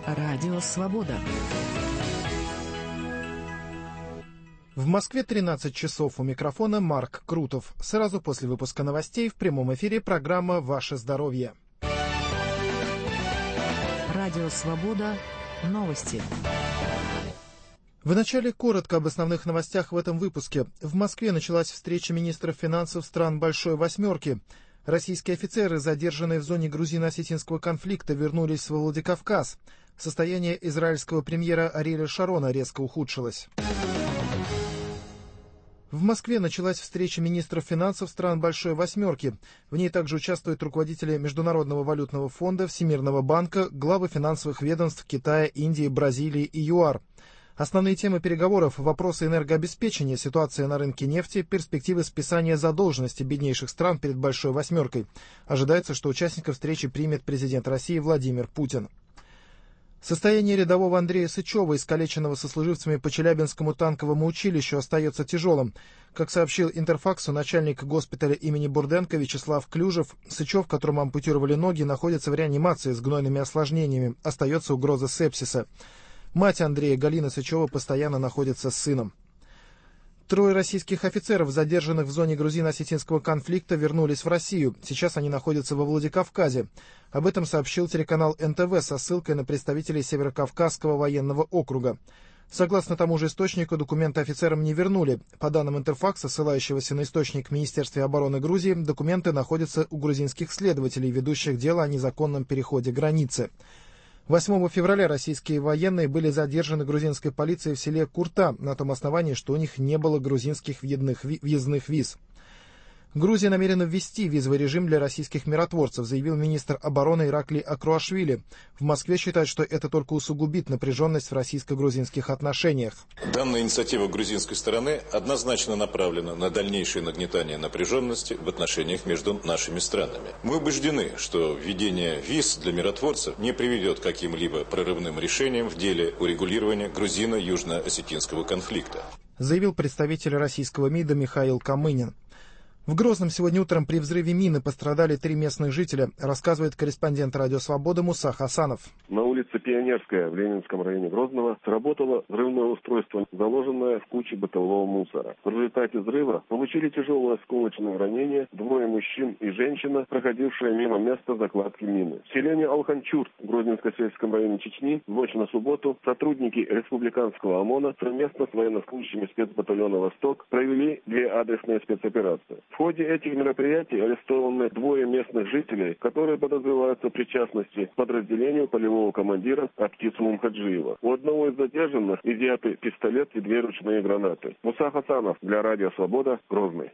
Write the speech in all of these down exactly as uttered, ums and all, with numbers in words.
Радио Свобода. В Москве тринадцать часов, у микрофона Марк Крутов. Сразу после выпуска новостей в прямом эфире программа «Ваше здоровье». Радио Свобода. Новости. Вначале коротко об основных новостях в этом выпуске. В Москве началась встреча министров финансов стран Большой Восьмерки. Российские офицеры, задержанные в зоне грузино-осетинского конфликта, вернулись во Владикавказ. Состояние израильского премьера Ариэля Шарона резко ухудшилось. В Москве началась встреча министров финансов стран Большой Восьмерки. В ней также участвуют руководители Международного валютного фонда, Всемирного банка, главы финансовых ведомств Китая, Индии, Бразилии и ЮАР. Основные темы переговоров – вопросы энергообеспечения, ситуация на рынке нефти, перспективы списания задолженности беднейших стран перед Большой Восьмеркой. Ожидается, что участников встречи примет президент России Владимир Путин. Состояние рядового Андрея Сычева, искалеченного сослуживцами по Челябинскому танковому училищу, остается тяжелым. Как сообщил Интерфаксу начальник госпиталя имени Бурденко Вячеслав Клюжев, Сычев, которому ампутировали ноги, находится в реанимации с гнойными осложнениями. Остается угроза сепсиса. Мать Андрея, Галина Сычева, постоянно находится с сыном. Трое российских офицеров, задержанных в зоне грузино-осетинского конфликта, вернулись в Россию. Сейчас они находятся во Владикавказе. Об этом сообщил телеканал эн тэ вэ со ссылкой на представителей Северокавказского военного округа. Согласно тому же источнику, документы офицерам не вернули. По данным Интерфакса, ссылающегося на источник в Министерстве обороны Грузии, документы находятся у грузинских следователей, ведущих дело о незаконном переходе границы. восьмого февраля российские военные были задержаны грузинской полицией в селе Курта на том основании, что у них не было грузинских въездных виз. Грузия намерена ввести визовый режим для российских миротворцев, заявил министр обороны Ираклий Акруашвили. В Москве считают, что это только усугубит напряженность в российско-грузинских отношениях. Данная инициатива грузинской стороны однозначно направлена на дальнейшее нагнетание напряженности в отношениях между нашими странами. Мы убеждены, что введение виз для миротворцев не приведет к каким-либо прорывным решениям в деле урегулирования грузино-южно-осетинского конфликта, заявил представитель российского МИДа Михаил Камынин. В Грозном сегодня утром при взрыве мины пострадали три местных жителя, рассказывает корреспондент «Радио Свобода» Муса Хасанов. На улице Пионерская в Ленинском районе Грозного сработало взрывное устройство, заложенное в куче бытового мусора. В результате взрыва получили тяжелое осколочное ранение двое мужчин и женщина, проходившие мимо места закладки мины. В селении Алханчур в Грозненско-сельском районе Чечни в ночь на субботу сотрудники республиканского ОМОНа совместно с военнослужащими спецбатальона «Восток» провели две адресные спецоперации. В ходе этих мероприятий арестованы двое местных жителей, которые подозреваются в причастности к подразделению полевого командира Аптису Мумхаджиева. У одного из задержанных изъяты пистолет и две ручные гранаты. Муса Хасанов для Радио Свобода, Грозный.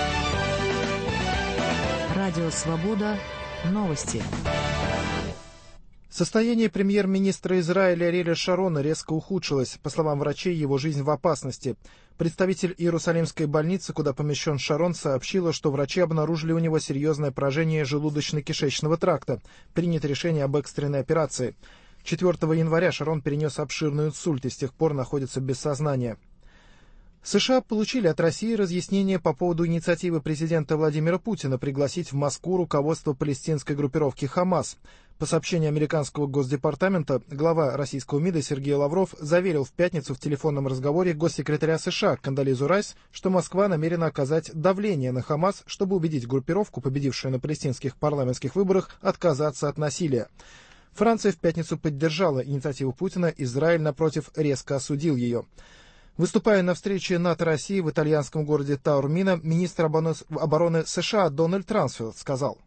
Радио Свобода. Новости. Состояние премьер-министра Израиля Ариэля Шарона резко ухудшилось. По словам врачей, его жизнь в опасности. Представитель Иерусалимской больницы, куда помещен Шарон, сообщила, что врачи обнаружили у него серьезное поражение желудочно-кишечного тракта. Принято решение об экстренной операции. четвёртого января Шарон перенес обширный инсульт и с тех пор находится без сознания. США получили от России разъяснение по поводу инициативы президента Владимира Путина пригласить в Москву руководство палестинской группировки «Хамас». По сообщению американского госдепартамента, глава российского МИДа Сергей Лавров заверил в пятницу в телефонном разговоре госсекретаря США Кондолизу Райс, что Москва намерена оказать давление на «Хамас», чтобы убедить группировку, победившую на палестинских парламентских выборах, отказаться от насилия. Франция в пятницу поддержала инициативу Путина, Израиль, напротив, резко осудил ее. Выступая на встрече НАТО-России в итальянском городе Таурмино, министр обороны США Дональд Рамсфелд сказал: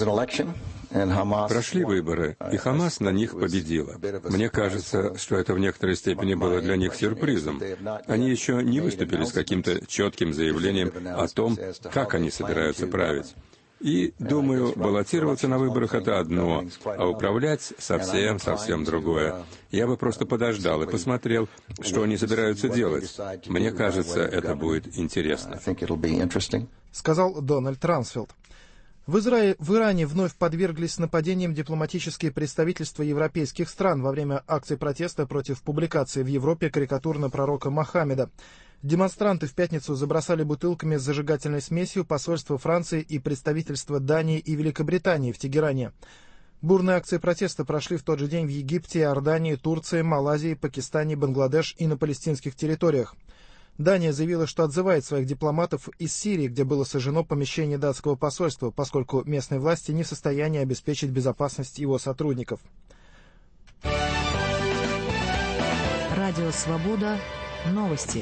Прошли выборы, и Хамас на них победила. Мне кажется, что это в некоторой степени было для них сюрпризом. Они еще не выступили с каким-то четким заявлением о том, как они собираются править. И, думаю, баллотироваться на выборах — это одно, а управлять — совсем-совсем другое. Я бы просто подождал и посмотрел, что они собираются делать. Мне кажется, это будет интересно. Сказал Дональд Рамсфелд. В, Изра... в Иране вновь подверглись нападениям дипломатические представительства европейских стран во время акций протеста против публикации в Европе карикатур на пророка Мохаммеда. Демонстранты в пятницу забросали бутылками с зажигательной смесью посольства Франции и представительства Дании и Великобритании в Тегеране. Бурные акции протеста прошли в тот же день в Египте, Иордании, Турции, Малайзии, Пакистане, Бангладеш и на палестинских территориях. Дания заявила, что отзывает своих дипломатов из Сирии, где было сожжено помещение датского посольства, поскольку местные власти не в состоянии обеспечить безопасность его сотрудников. Радио «Свобода». Новости.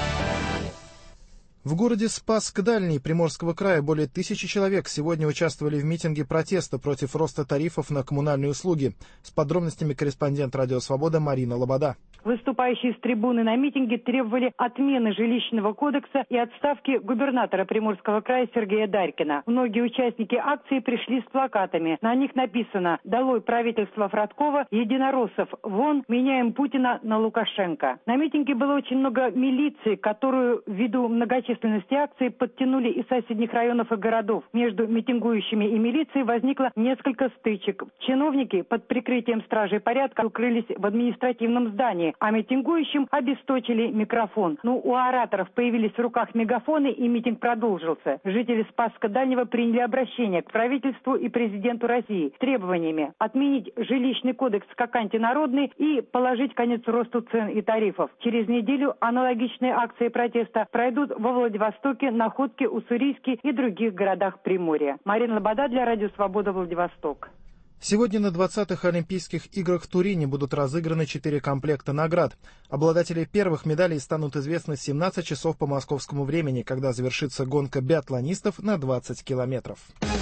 В городе Спасск-Дальний Приморского края более тысячи человек сегодня участвовали в митинге протеста против роста тарифов на коммунальные услуги. С подробностями корреспондент «Радио Свобода» Марина Лобода. Выступающие с трибуны на митинге требовали отмены жилищного кодекса и отставки губернатора Приморского края Сергея Дарькина. Многие участники акции пришли с плакатами. На них написано «Долой правительство Фродкова, единороссов вон, меняем Путина на Лукашенко». На митинге было очень много милиции, которую ввиду многочисленности акции подтянули из соседних районов и городов. Между митингующими и милицией возникло несколько стычек. Чиновники под прикрытием стражей порядка укрылись в административном здании, а митингующим обесточили микрофон. Ну, у ораторов появились в руках мегафоны, и митинг продолжился. Жители Спасска Дальнего приняли обращение к правительству и президенту России с требованиями отменить жилищный кодекс как антинародный и положить конец росту цен и тарифов. Через неделю аналогичные акции протеста пройдут во Владивостоке, Находке, Уссурийске и других городах Приморья. Марина Лобода для Радио Свобода, Владивосток. Сегодня на двадцатых Олимпийских играх в Турине будут разыграны четыре комплекта наград. Обладатели первых медалей станут известны в семнадцать часов по московскому времени, когда завершится гонка биатлонистов на двадцать километров.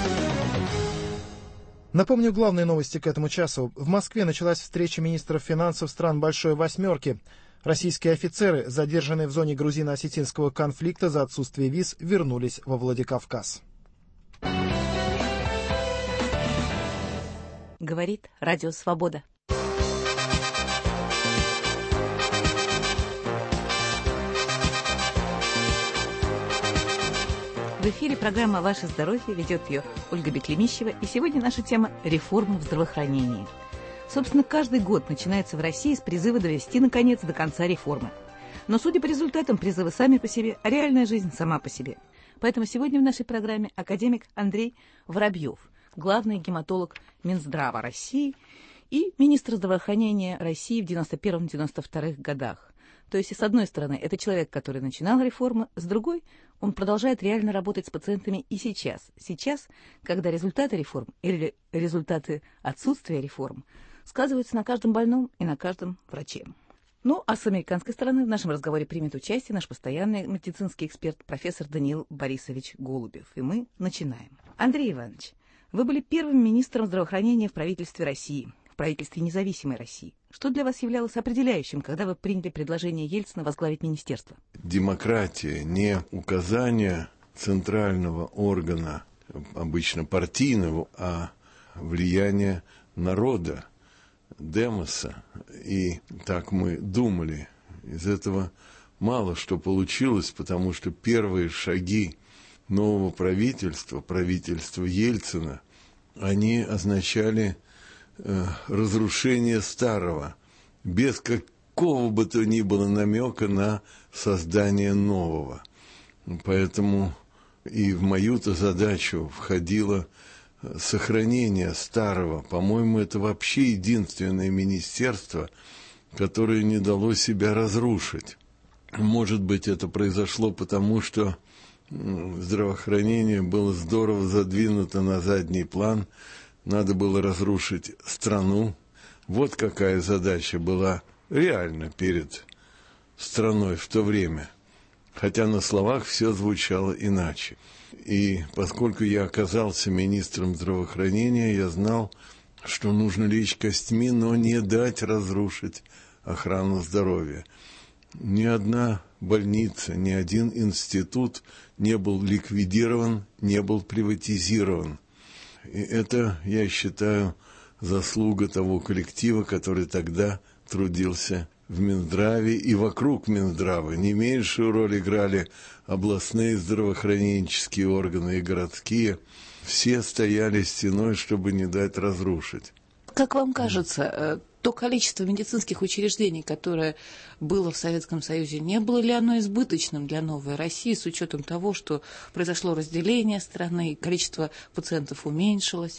Напомню главные новости к этому часу. В Москве началась встреча министров финансов стран Большой Восьмерки. Российские офицеры, задержанные в зоне грузино-осетинского конфликта за отсутствие виз, вернулись во Владикавказ. Говорит Радио Свобода. В эфире программа «Ваше здоровье», ведет ее Ольга Беклемищева, и сегодня наша тема – реформы в здравоохранении. Собственно, каждый год начинается в России с призыва довести, наконец, до конца реформы. Но, судя по результатам, призывы сами по себе, а реальная жизнь сама по себе. Поэтому сегодня в нашей программе академик Андрей Воробьев, главный гематолог Минздрава России и министр здравоохранения России в девяносто первом — девяносто втором годах. То есть, с одной стороны, это человек, который начинал реформы, с другой, он продолжает реально работать с пациентами и сейчас. Сейчас, когда результаты реформ или результаты отсутствия реформ сказываются на каждом больном и на каждом враче. Ну, а с американской стороны в нашем разговоре примет участие наш постоянный медицинский эксперт, профессор Даниил Борисович Голубев. И мы начинаем. Андрей Иванович, вы были первым министром здравоохранения в правительстве России, в правительстве независимой России. Что для вас являлось определяющим, когда вы приняли предложение Ельцина возглавить министерство? Демократия не указание центрального органа, обычно партийного, а влияние народа, демоса. И так мы думали. Из этого мало что получилось, потому что первые шаги нового правительства, правительства Ельцина, они означали э, разрушение старого, без какого бы то ни было намека на создание нового. Поэтому и в мою-то задачу входило сохранение старого. По-моему, это вообще единственное министерство, которое не дало себя разрушить. Может быть, это произошло потому, что здравоохранение было здорово задвинуто на задний план, надо было разрушить страну. Вот какая задача была реально перед страной в то время. Хотя на словах все звучало иначе. И поскольку я оказался министром здравоохранения, я знал, что нужно лечь костьми, но не дать разрушить охрану здоровья. Ни одна больница, ни один институт не был ликвидирован, не был приватизирован. И это, я считаю, заслуга того коллектива, который тогда трудился в Минздраве и вокруг Минздрава. Не меньшую роль играли областные здравоохраненческие органы и городские. Все стояли стеной, чтобы не дать разрушить. Как вам кажется, то количество медицинских учреждений, которое было в Советском Союзе, не было ли оно избыточным для новой России с учетом того, что произошло разделение страны, количество пациентов уменьшилось?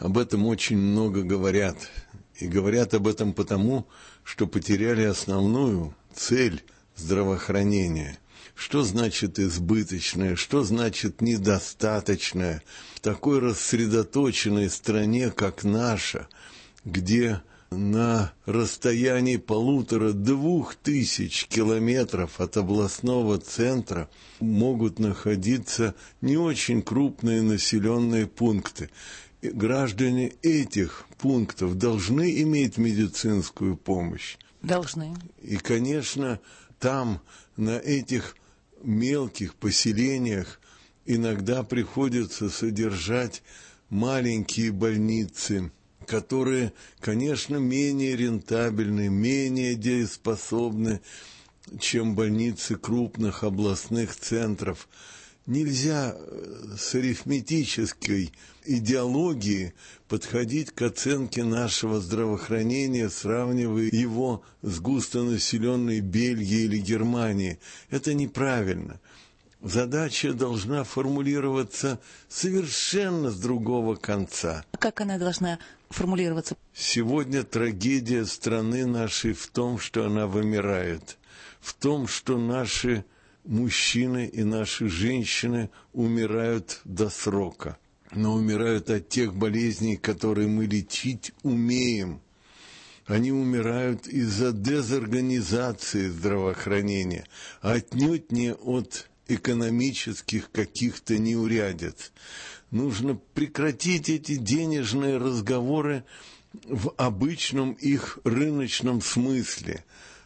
об этом очень много говорят. И говорят об этом потому, что потеряли основную цель здравоохранения. Что значит избыточное, что значит недостаточное в такой рассредоточенной стране, как наша, где на расстоянии полутора-двух тысяч километров от областного центра могут находиться не очень крупные населенные пункты. И граждане этих пунктов должны иметь медицинскую помощь. Должны. И, конечно, там, на этих мелких поселениях, иногда приходится содержать маленькие больницы, которые, конечно, менее рентабельны, менее дееспособны, чем больницы крупных областных центров. Нельзя с арифметической идеологией подходить к оценке нашего здравоохранения, сравнивая его с густонаселенной Бельгией или Германией. Это неправильно. Задача должна формулироваться совершенно с другого конца. Как она должна формулироваться? Сегодня трагедия страны нашей в том, что она вымирает, в том, что наши мужчины и наши женщины умирают до срока, но умирают от тех болезней, которые мы лечить умеем. Они умирают из-за дезорганизации здравоохранения, а отнюдь не от экономических каких-то неурядиц. Нужно прекратить эти денежные разговоры в обычном их рыночном смысле.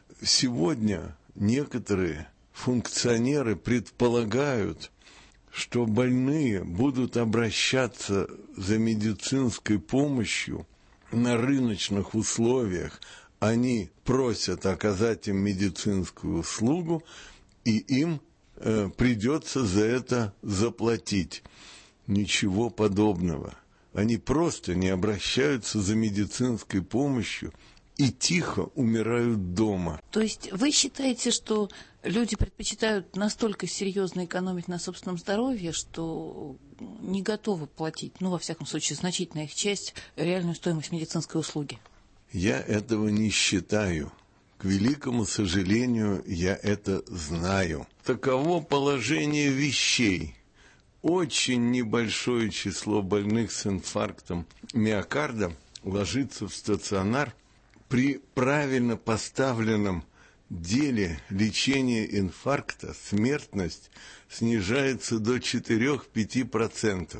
Сегодня некоторые функционеры предполагают, что больные будут обращаться за медицинской помощью на рыночных условиях. Они просят оказать им медицинскую услугу, и им э, придется за это заплатить. Ничего подобного. Они просто не обращаются за медицинской помощью и тихо умирают дома. То есть вы считаете, что люди предпочитают настолько серьезно экономить на собственном здоровье, что не готовы платить, ну, во всяком случае, значительная их часть, реальную стоимость медицинской услуги? Я этого не считаю. К великому сожалению, я это знаю. Таково положение вещей. Очень небольшое число больных с инфарктом миокарда ложится в стационар. При правильно поставленном деле лечения инфаркта смертность снижается до четыре-пять процентов,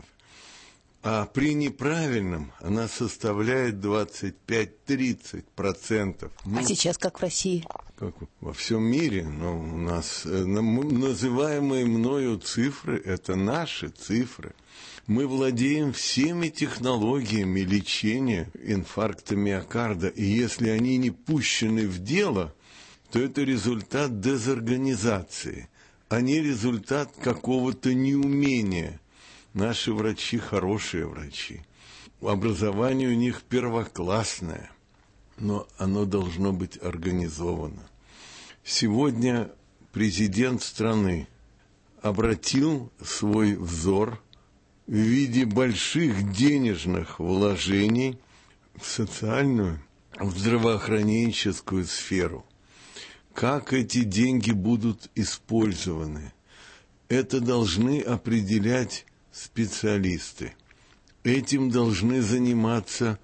а при неправильном она составляет двадцать пять-тридцать процентов. Ну, а сейчас как в России? Как во всем мире, но у нас называемые мною цифры – это наши цифры. Мы владеем всеми технологиями лечения инфаркта миокарда, и если они не пущены в дело, то это результат дезорганизации, а не результат какого-то неумения. Наши врачи хорошие врачи, образование у них первоклассное, но оно должно быть организовано. Сегодня президент страны обратил свой взор в виде больших денежных вложений в социальную, в здравоохраненческую сферу. Как эти деньги будут использованы? Это должны определять специалисты. Этим должны заниматься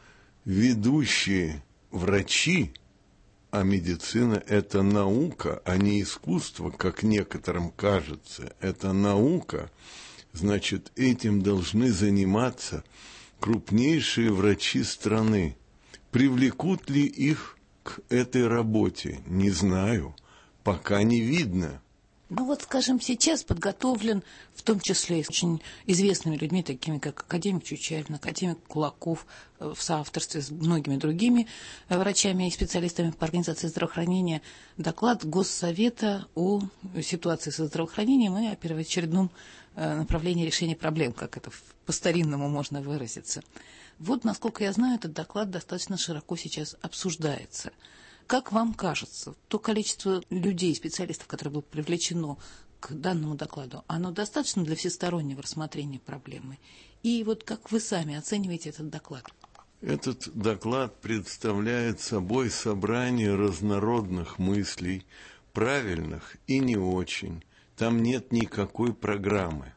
ведущие врачи, а медицина – это наука, а не искусство, как некоторым кажется. Это наука. Значит, этим должны заниматься крупнейшие врачи страны. Привлекут ли их к этой работе? Не знаю. Пока не видно. Ну вот, скажем, сейчас подготовлен, в том числе с очень известными людьми, такими как академик Чучайлин, академик Кулаков, в соавторстве с многими другими врачами и специалистами по организации здравоохранения, доклад Госсовета о ситуации со здравоохранением и о первоочередном направлении решения проблем, как это по-старинному можно выразиться. Вот, насколько я знаю, этот доклад достаточно широко сейчас обсуждается. Как вам кажется, то количество людей, специалистов, которое было привлечено к данному докладу, оно достаточно для всестороннего рассмотрения проблемы? И вот как вы сами оцениваете этот доклад? Этот доклад представляет собой собрание разнородных мыслей, правильных и не очень. Там нет никакой программы.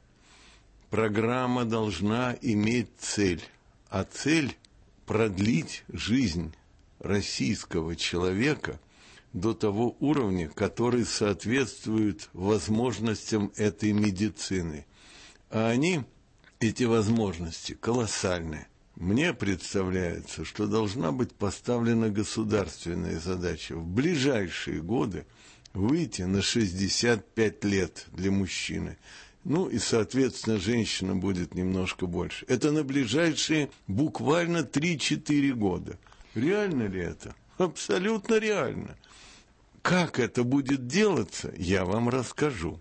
Программа должна иметь цель, а цель – продлить жизнь российского человека до того уровня, который соответствует возможностям этой медицины. А они, эти возможности, колоссальны. Мне представляется, что должна быть поставлена государственная задача в ближайшие годы выйти на шестьдесят пять лет для мужчины. Ну и, соответственно, женщина будет немножко больше. Это на ближайшие буквально три-четыре года. Реально ли это? Абсолютно реально. Как это будет делаться, я вам расскажу.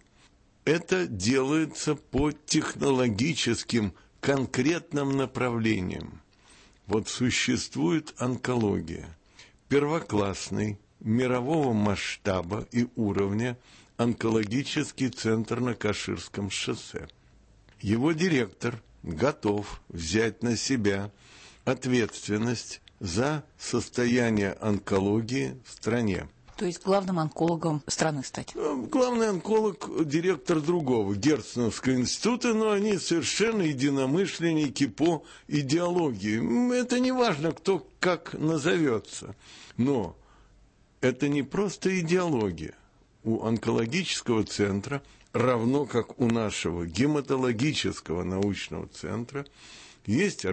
Это делается по технологическим конкретным направлениям. Вот существует онкология. Первоклассный, мирового масштаба и уровня онкологический центр на Каширском шоссе. Его директор готов взять на себя ответственность за состояние онкологии в стране. То есть главным онкологом страны стать? Главный онколог – директор другого, Герценовского института, но они совершенно единомышленники по идеологии. Это не важно, кто как назовется. Но это не просто идеология. У онкологического центра, равно как у нашего гематологического научного центра, есть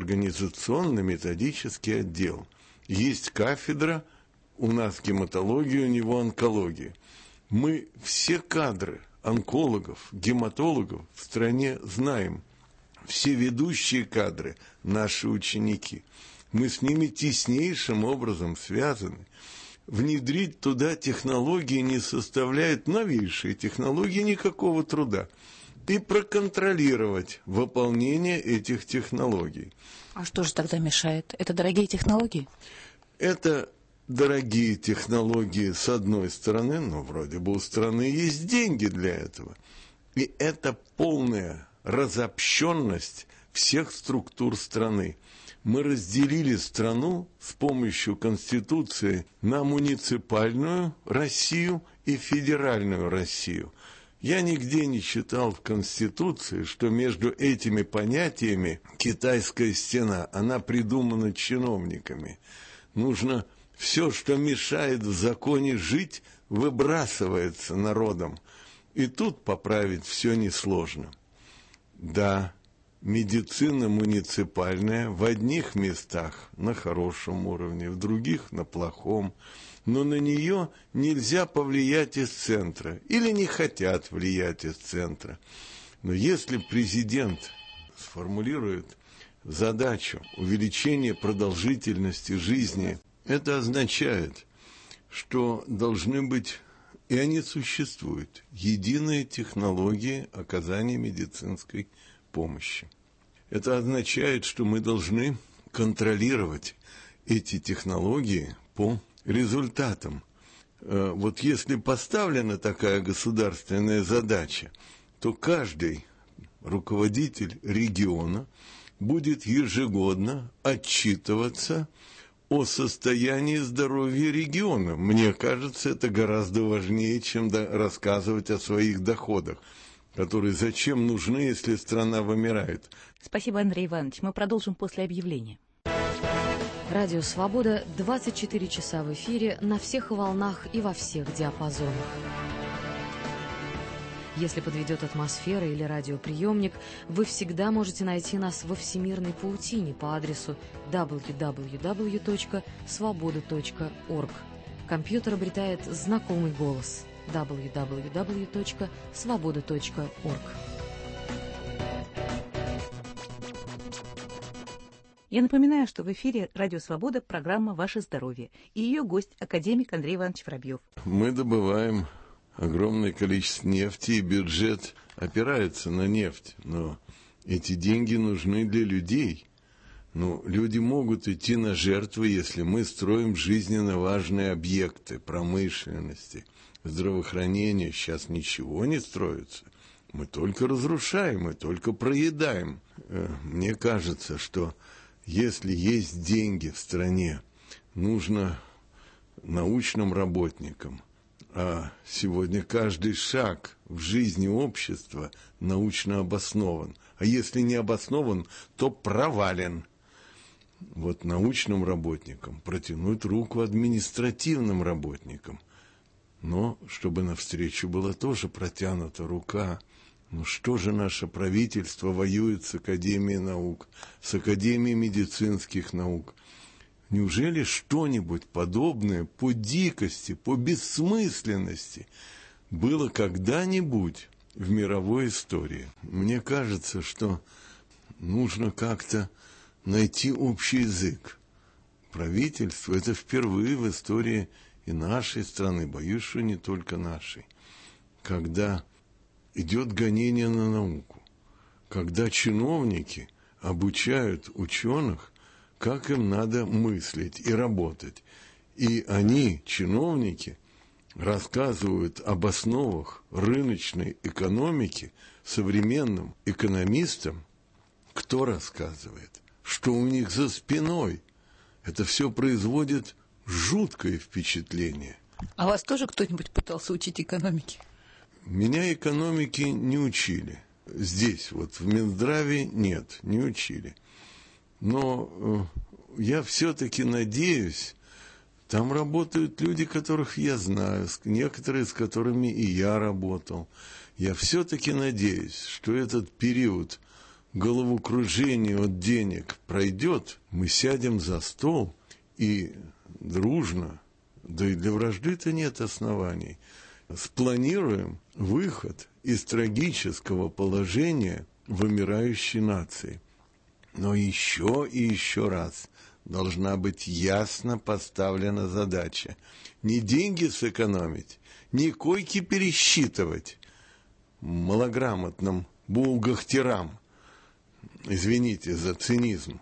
организационно-методический отдел, есть кафедра. У нас гематология, у него онкология. Мы все кадры онкологов, гематологов в стране знаем. Все ведущие кадры – наши ученики. Мы с ними теснейшим образом связаны. Внедрить туда технологии не составляет, новейшие технологии, никакого труда. И проконтролировать выполнение этих технологий. А что же тогда мешает? Это дорогие технологии? Это дорогие технологии с одной стороны, но вроде бы у страны есть деньги для этого. И это полная разобщенность всех структур страны. Мы разделили страну с помощью Конституции на муниципальную Россию и федеральную Россию. Я нигде не читал в Конституции, что между этими понятиями китайская стена, она придумана чиновниками. Нужно все, что мешает в законе жить, выбрасывается народом. И тут поправить все несложно. Да, медицина муниципальная в одних местах на хорошем уровне, в других на плохом, но на нее нельзя повлиять из центра, или не хотят влиять из центра. Но если президент сформулирует задачу увеличения продолжительности жизни, это означает, что должны быть, и они существуют, единые технологии оказания медицинской помощи. Это означает, что мы должны контролировать эти технологии по результатам. Вот если поставлена такая государственная задача, то каждый руководитель региона будет ежегодно отчитываться о состоянии здоровья региона. Мне кажется, это гораздо важнее, чем рассказывать о своих доходах, которые зачем нужны, если страна вымирает. Спасибо, Андрей Иванович. Мы продолжим после объявления. Радио «Свобода» двадцать четыре часа в эфире на всех волнах и во всех диапазонах. Если подведет атмосфера или радиоприемник, вы всегда можете найти нас во всемирной паутине по адресу дабл ю дабл ю дабл ю точка свобода точка орг. Компьютер обретает знакомый голос дабл ю дабл ю дабл ю точка свобода точка орг. Я напоминаю, что в эфире «Радио Свобода» программа «Ваше здоровье» и ее гость, академик Андрей Иванович Воробьев. Мы добываем огромное количество нефти, и бюджет опирается на нефть, но эти деньги нужны для людей. Ну, люди могут идти на жертвы, если мы строим жизненно важные объекты промышленности, здравоохранения. Сейчас ничего не строится. Мы только разрушаем, мы только проедаем. Мне кажется, что если есть деньги в стране, нужно научным работникам, а сегодня каждый шаг в жизни общества научно обоснован. А если не обоснован, то провален. Вот научным работникам протянуть руку административным работникам. Но чтобы навстречу была тоже протянута рука. Ну что же наше правительство воюет с Академией наук, с Академией медицинских наук? Неужели что-нибудь подобное по дикости, по бессмысленности было когда-нибудь в мировой истории? Мне кажется, что нужно как-то найти общий язык. Правительство – это впервые в истории и нашей страны, боюсь, что не только нашей, когда идет гонение на науку, когда чиновники обучают ученых, как им надо мыслить и работать. И они, чиновники, рассказывают об основах рыночной экономики современным экономистам. Кто рассказывает? Что у них за спиной? Это все производит жуткое впечатление. А вас тоже кто-нибудь пытался учить экономике? Меня экономики не учили. Здесь, вот в Минздраве, нет, не учили. Но э, я все-таки надеюсь, там работают люди, которых я знаю, некоторые с которыми и я работал. Я все-таки надеюсь, что этот период головокружения от денег пройдет, мы сядем за стол и дружно, да и для вражды-то нет оснований, спланируем выход из трагического положения вымирающей нации. Но еще и еще раз должна быть ясно поставлена задача. Не деньги сэкономить, не койки пересчитывать малограмотным бухгалтерам, извините за цинизм,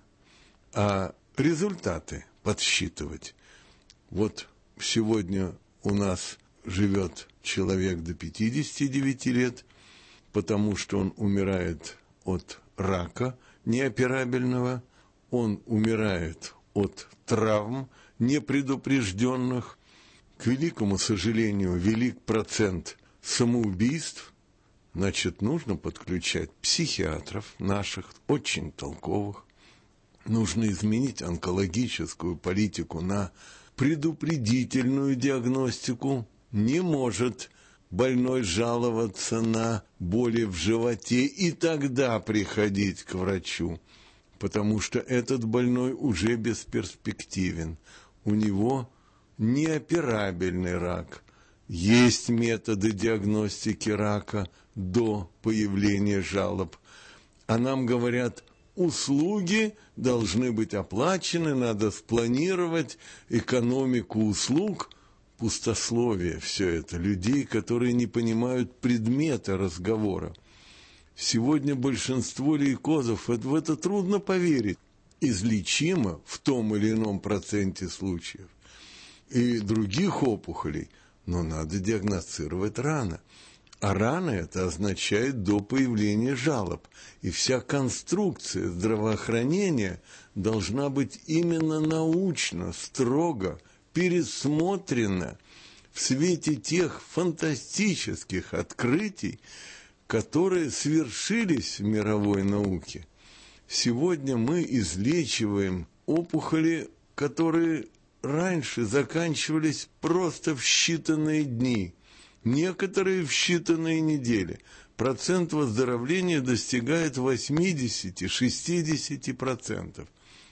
а результаты подсчитывать. Вот сегодня у нас живет человек до пятидесяти девяти лет, потому что он умирает от рака неоперабельного, он умирает от травм непредупрежденных. К великому сожалению, велик процент самоубийств. Значит, нужно подключать психиатров наших, очень толковых. Нужно изменить онкологическую политику на предупредительную диагностику. Не может больной жаловаться на боли в животе и тогда приходить к врачу, потому что этот больной уже бесперспективен. У него неоперабельный рак. Есть методы диагностики рака до появления жалоб. А нам говорят, услуги должны быть оплачены, надо спланировать экономику услуг. Пустословие все это, людей, которые не понимают предмета разговора. Сегодня большинство лейкозов, в это трудно поверить, излечимо в том или ином проценте случаев. И других опухолей, но надо диагностировать рано. А рано это означает до появления жалоб. И вся конструкция здравоохранения должна быть именно научно, строго пересмотрена в свете тех фантастических открытий, которые свершились в мировой науке. Сегодня мы излечиваем опухоли, которые раньше заканчивались просто в считанные дни, некоторые в считанные недели. Процент выздоровления достигает восемьдесят-шестьдесят процентов.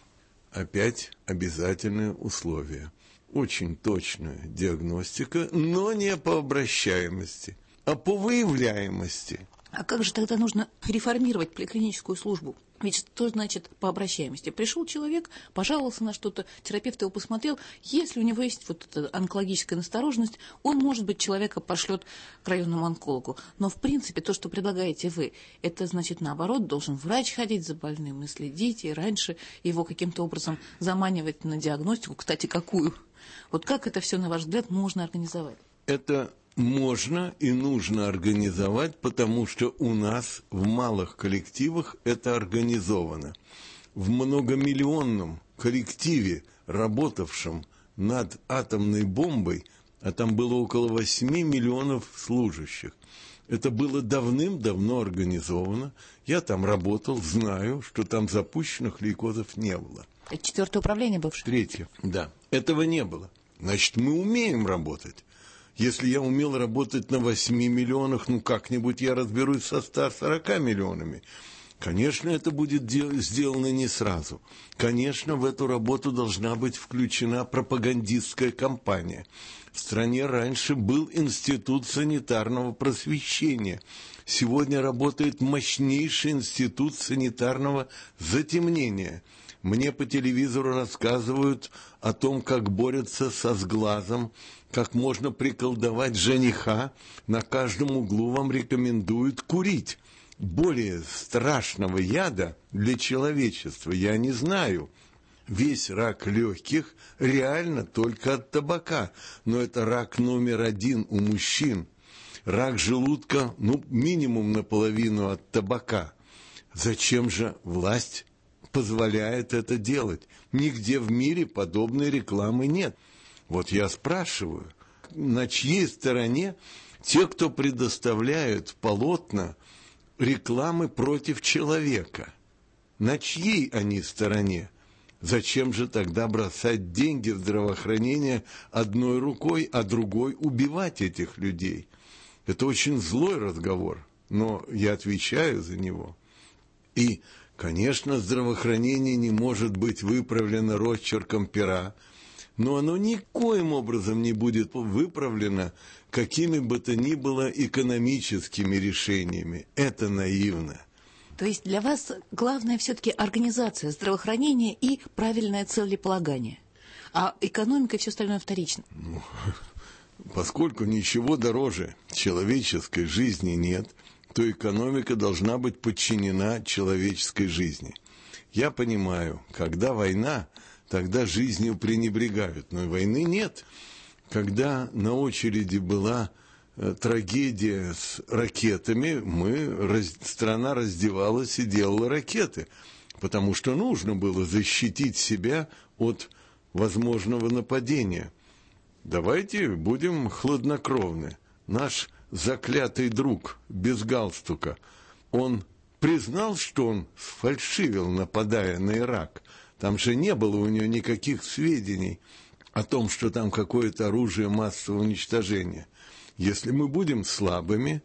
Опять обязательные условия. Очень точная диагностика, но не по обращаемости, а по выявляемости. А как же тогда нужно реформировать поликлиническую службу? Ведь что значит по обращаемости? Пришел человек, пожаловался на что-то, терапевт его посмотрел. Если у него есть вот эта онкологическая настороженность, он, может быть, человека пошлет к районному онкологу. Но, в принципе, то, что предлагаете вы, это значит, наоборот, должен врач ходить за больным и следить, и раньше его каким-то образом заманивать на диагностику. Кстати, какую? Вот как это все, на ваш взгляд, можно организовать? Это можно и нужно организовать, потому что у нас в малых коллективах это организовано. В многомиллионном коллективе, работавшем над атомной бомбой, а там было около восьми миллионов служащих, это было давным-давно организовано. Я там работал, знаю, что там запущенных лейкозов не было. Это четвертое управление бывшее? Третье, да. Этого не было. Значит, мы умеем работать. Если я умел работать на восьми миллионах, ну как-нибудь я разберусь со ста сорока миллионами. Конечно, это будет сделано не сразу. Конечно, в эту работу должна быть включена пропагандистская кампания. В стране раньше был институт санитарного просвещения. Сегодня работает мощнейший институт санитарного затемнения. Мне по телевизору рассказывают о том, как борются со сглазом, как можно приколдовать жениха. На каждом углу вам рекомендуют курить. Более страшного яда для человечества я не знаю. Весь рак легких реально только от табака, но это рак номер один у мужчин. Рак желудка, ну, минимум наполовину от табака. Зачем же власть позволяет это делать? Нигде в мире подобной рекламы нет. Вот я спрашиваю, на чьей стороне те, кто предоставляют полотна рекламы против человека? На чьей они стороне? Зачем же тогда бросать деньги в здравоохранение одной рукой, а другой убивать этих людей? Это очень злой разговор, но я отвечаю за него. И, конечно, здравоохранение не может быть выправлено росчерком пера, но оно никоим образом не будет выправлено какими бы то ни было экономическими решениями. Это наивно. То есть для вас главное все-таки организация здравоохранения и правильное целеполагание, а экономика и все остальное вторично? Ну, поскольку ничего дороже человеческой жизни нет, то экономика должна быть подчинена человеческой жизни. Я понимаю, когда война, тогда жизнью пренебрегают, но войны нет. Когда на очереди была э, трагедия с ракетами, мы, раз, страна раздевалась и делала ракеты, потому что нужно было защитить себя от возможного нападения. Давайте будем хладнокровны. Наш заклятый друг без галстука, он признал, что он сфальшивил, нападая на Ирак. Там же не было у него никаких сведений о том, что там какое-то оружие массового уничтожения. Если мы будем слабыми,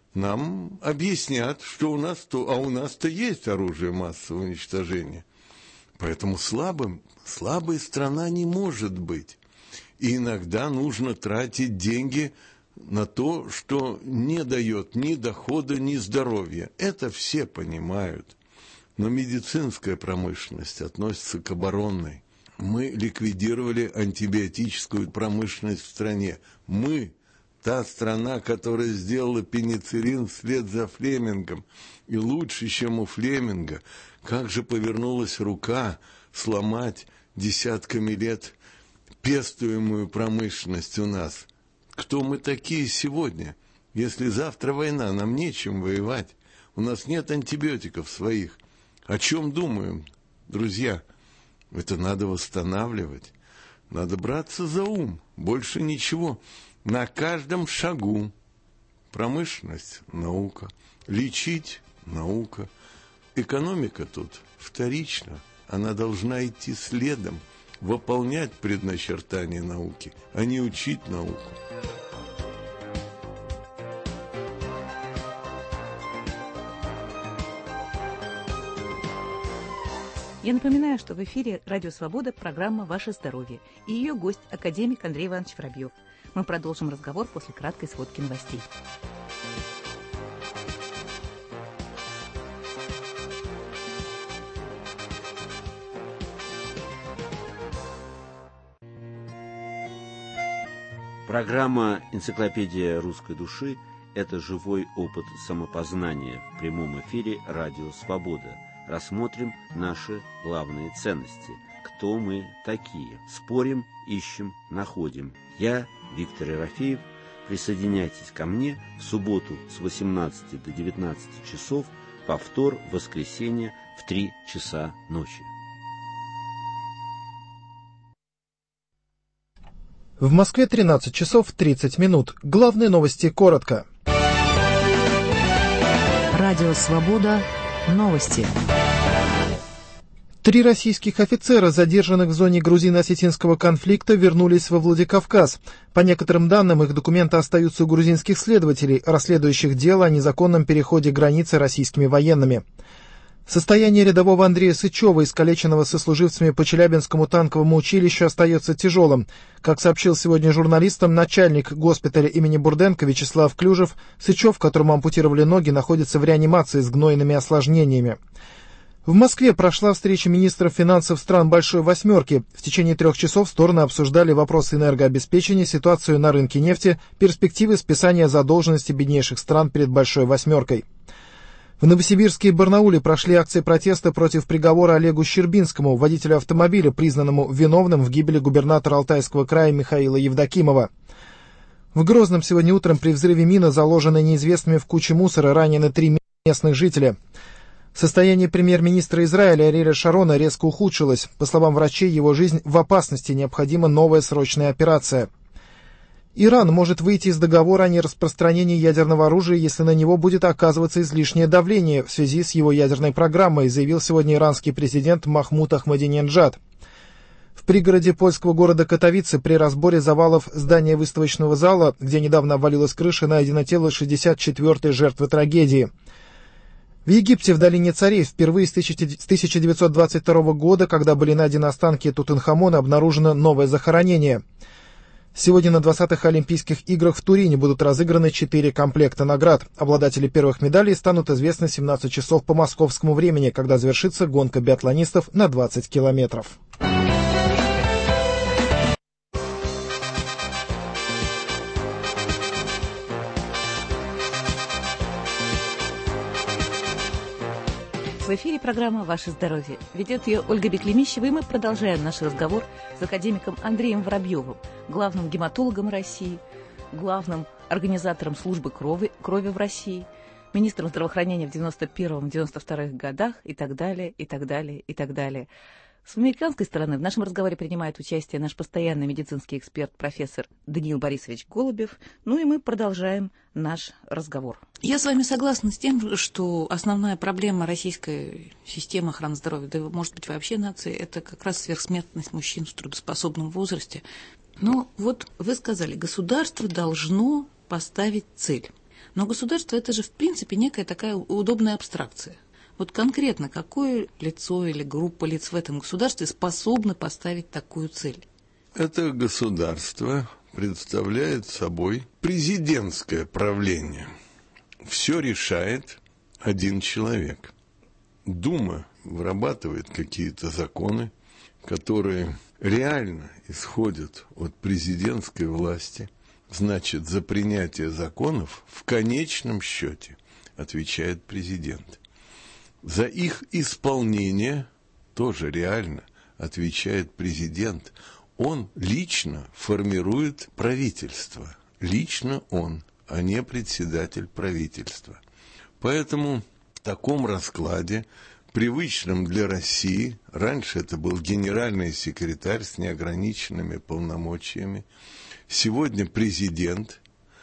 нам объяснят, что у нас-то, а у нас-то есть оружие массового уничтожения. Поэтому слабым, слабой страна не может быть. И иногда нужно тратить деньги на то, что не дает ни дохода, ни здоровья. Это все понимают. Но медицинская промышленность относится к оборонной. Мы ликвидировали антибиотическую промышленность в стране. Мы, та страна, которая сделала пенициллин вслед за Флемингом. И лучше, чем у Флеминга. Как же повернулась рука сломать десятками лет пестуемую промышленность у нас? Кто мы такие сегодня? Если завтра война, нам нечем воевать. У нас нет антибиотиков своих. О чем думаем, друзья? Это надо восстанавливать. Надо браться за ум. Больше ничего. На каждом шагу. Промышленность – наука. Лечить – наука. Экономика тут вторична. Она должна идти следом. Выполнять предначертания науки, а не учить науку. Я напоминаю, что в эфире «Радио Свобода» программа «Ваше здоровье» и ее гость – академик Андрей Иванович Воробьев. Мы продолжим разговор после краткой сводки новостей. Программа «Энциклопедия русской души» – это живой опыт самопознания в прямом эфире «Радио Свобода». Рассмотрим наши главные ценности. Кто мы такие? Спорим, ищем, находим. Я, Виктор Ерофеев, Присоединяйтесь ко мне в субботу с восемнадцати до девятнадцати часов, повтор в воскресенье в три часа ночи. В Москве тринадцать часов тридцать минут. Главные новости коротко. Радио «Свобода». Новости. Три российских офицера, задержанных в зоне грузино-осетинского конфликта, вернулись во Владикавказ. По некоторым данным, их документы остаются у грузинских следователей, расследующих дело о незаконном переходе границы российскими военными. Состояние рядового Андрея Сычева, искалеченного сослуживцами по Челябинскому танковому училищу, остается тяжелым. Как сообщил сегодня журналистам начальник госпиталя имени Бурденко Вячеслав Клюжев, Сычев, которому ампутировали ноги, находится в реанимации с гнойными осложнениями. В Москве прошла встреча министров финансов стран Большой Восьмерки. В течение трех часов стороны обсуждали вопросы энергообеспечения, ситуацию на рынке нефти, перспективы списания задолженности беднейших стран перед Большой Восьмеркой. В Новосибирске и Барнауле прошли акции протеста против приговора Олегу Щербинскому, водителю автомобиля, признанному виновным в гибели губернатора Алтайского края Михаила Евдокимова. В Грозном сегодня утром при взрыве мины, заложенной неизвестными в куче мусора, ранены три местных жителя. Состояние премьер-министра Израиля Ариэля Шарона резко ухудшилось. По словам врачей, его жизнь в опасности, необходима новая срочная операция. Иран может выйти из договора о нераспространении ядерного оружия, если на него будет оказываться излишнее давление в связи с его ядерной программой, заявил сегодня иранский президент Махмуд Ахмадинеджад. В пригороде польского города Катовице при разборе завалов здания выставочного зала, где недавно обвалилась крыша, найдено тело шестьдесят четвёртой жертвы трагедии. В Египте, в долине царей, впервые с тысяча девятьсот двадцать второго года, когда были найдены останки Тутанхамона, обнаружено новое захоронение. Сегодня на двадцатых Олимпийских играх в Турине будут разыграны четыре комплекта наград. Обладатели первых медалей станут известны в семнадцать часов по московскому времени, когда завершится гонка биатлонистов на двадцать километров. В эфире программа «Ваше здоровье». Ведет ее Ольга Беклемищева, и мы продолжаем наш разговор с академиком Андреем Воробьевым, главным гематологом России, главным организатором службы крови, крови в России, министром здравоохранения в девяносто первом — девяносто втором годах и так далее, и так далее, и так далее. С американской стороны в нашем разговоре принимает участие наш постоянный медицинский эксперт, профессор Даниил Борисович Голубев. Ну и мы продолжаем наш разговор. Я с вами согласна с тем, что основная проблема российской системы охраны здоровья, да, может быть, вообще нации, это как раз сверхсмертность мужчин в трудоспособном возрасте. Но вот вы сказали, государство должно поставить цель. Но государство – это же, в принципе, некая такая удобная абстракция. Вот конкретно какое лицо или группа лиц в этом государстве способны поставить такую цель? Это государство представляет собой президентское правление. Все решает один человек. Дума вырабатывает какие-то законы, которые реально исходят от президентской власти. Значит, за принятие законов в конечном счете отвечает президент. За их исполнение тоже реально отвечает президент. Он лично формирует правительство. Лично он, а не председатель правительства. Поэтому в таком раскладе, привычном для России, раньше это был генеральный секретарь с неограниченными полномочиями, сегодня президент,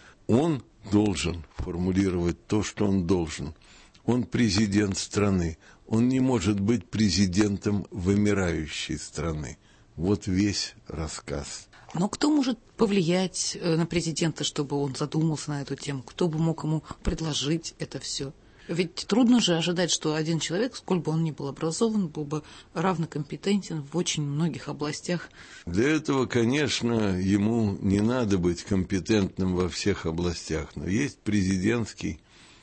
он должен формулировать то, что он должен. Он президент страны, он не может быть президентом вымирающей страны. Вот весь рассказ. Но кто может повлиять на президента, чтобы он задумался на эту тему? Кто бы мог ему предложить это все? Ведь трудно же ожидать, что один человек, сколь бы он ни был образован, был бы равнокомпетентен в очень многих областях. Для этого, конечно, ему не надо быть компетентным во всех областях, но есть президентский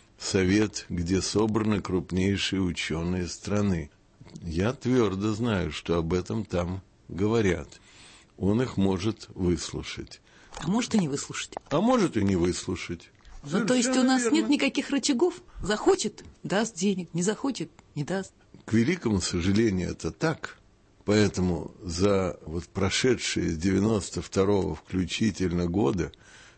совет, где собраны крупнейшие ученые страны. Я твердо знаю, что об этом там говорят. Он их может выслушать. А может и не выслушать. А может и не выслушать. Ну, то есть у нас верно. Нет никаких рычагов? Захочет – даст денег, не захочет – не даст. К великому сожалению, это так. Поэтому за вот прошедшие с девяносто второго включительно года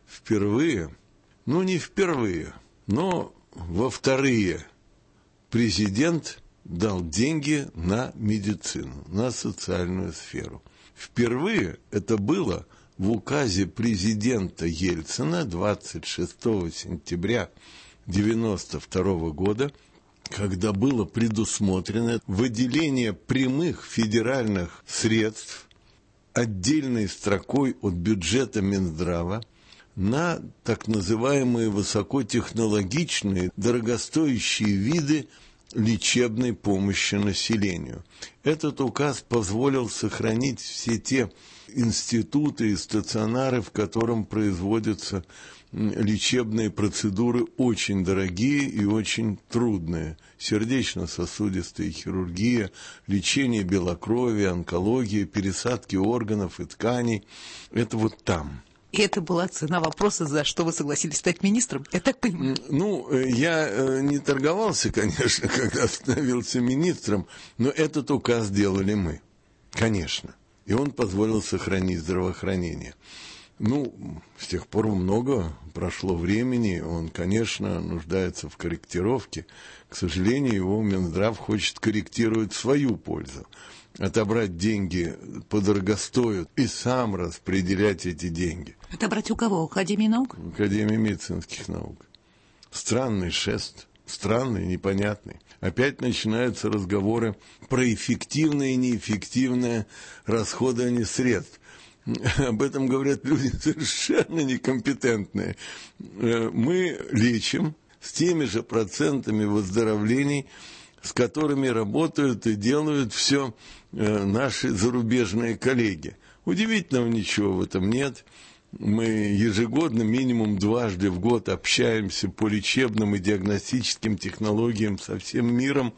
впервые, ну не впервые, но во вторые президент дал деньги на медицину, на социальную сферу. Впервые это было в указе президента Ельцина двадцать шестого сентября девяносто второго года, когда было предусмотрено выделение прямых федеральных средств отдельной строкой от бюджета Минздрава на так называемые высокотехнологичные, дорогостоящие виды лечебной помощи населению. Этот указ позволил сохранить все те институты и стационары, в котором производятся лечебные процедуры очень дорогие и очень трудные. Сердечно-сосудистая хирургия, лечение белокровия, онкология, пересадки органов и тканей. Это вот там. И это была цена вопроса, за что вы согласились стать министром? Я так понимаю. Ну, я не торговался, конечно, когда становился министром, но этот указ сделали мы, конечно. И он позволил сохранить здравоохранение. Ну, с тех пор много прошло времени, он, конечно, нуждается в корректировке. К сожалению, его Минздрав хочет корректировать в свою пользу. Отобрать деньги подорогостоят и сам распределять эти деньги. Отобрать у кого? У Академии наук? У Академии медицинских наук. Странный шест, странный, непонятный. Опять начинаются разговоры про эффективное и неэффективное расходование средств. Об этом говорят люди совершенно некомпетентные. Мы лечим с теми же процентами выздоровлений, с которыми работают и делают все наши зарубежные коллеги. Удивительного ничего в этом нет. Мы ежегодно, минимум дважды в год общаемся по лечебным и диагностическим технологиям со всем миром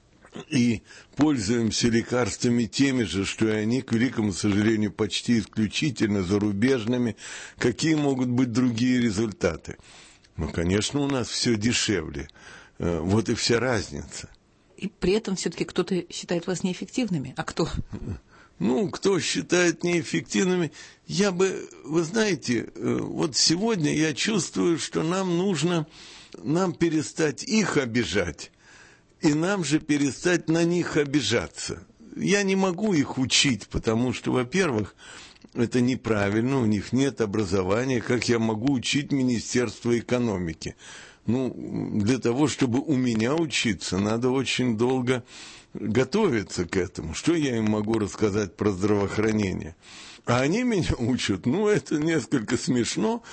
и пользуемся лекарствами теми же, что и они, к великому сожалению, почти исключительно зарубежными. Какие могут быть другие результаты? Ну, конечно, у нас все дешевле. Вот и вся разница. И при этом все-таки кто-то считает вас неэффективными. А кто? Ну, кто считает неэффективными? Я бы, вы знаете, вот сегодня я чувствую, что нам нужно нам перестать их обижать, и нам же перестать на них обижаться. Я не могу их учить, потому что, во-первых, это неправильно, у них нет образования, как я могу учить Министерство экономики. Ну, для того, чтобы у меня учиться, надо очень долго готовиться к этому. Что я им могу рассказать про здравоохранение? А они меня учат, ну, это несколько смешно,